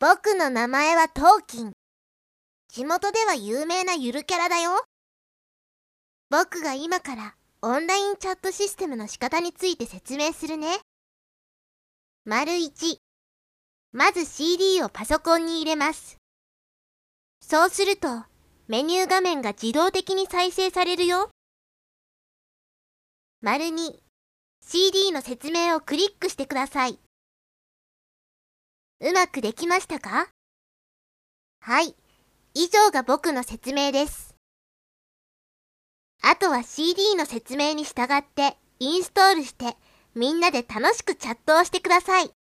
僕の名前はトーキン。地元では有名なゆるキャラだよ。僕が今からオンラインチャットシステムの仕方について説明するね。1、まず CD をパソコンに入れます。そうするとメニュー画面が自動的に再生されるよ。2、CD の説明をクリックしてください。うまくできましたか？はい、以上が僕の説明です。あとは CD の説明に従ってインストールしてみんなで楽しくチャットをしてください。